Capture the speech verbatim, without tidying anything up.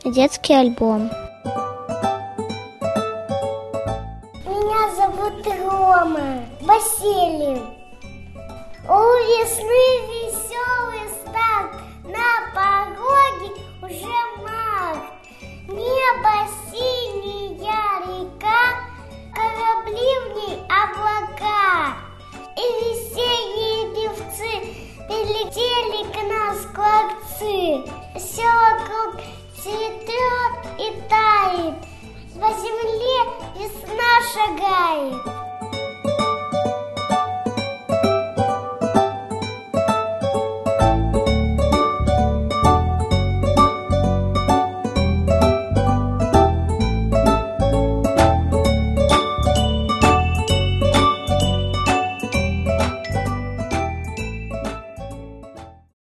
детский альбом. Меня зовут Рома Василий. У весны веселый старт, на пороге уже март. Небо синяя река, корабли в ней облака. И весенние певцы прилетели к нам скворцы. Все вокруг цветет и тает, по земле весна шагает.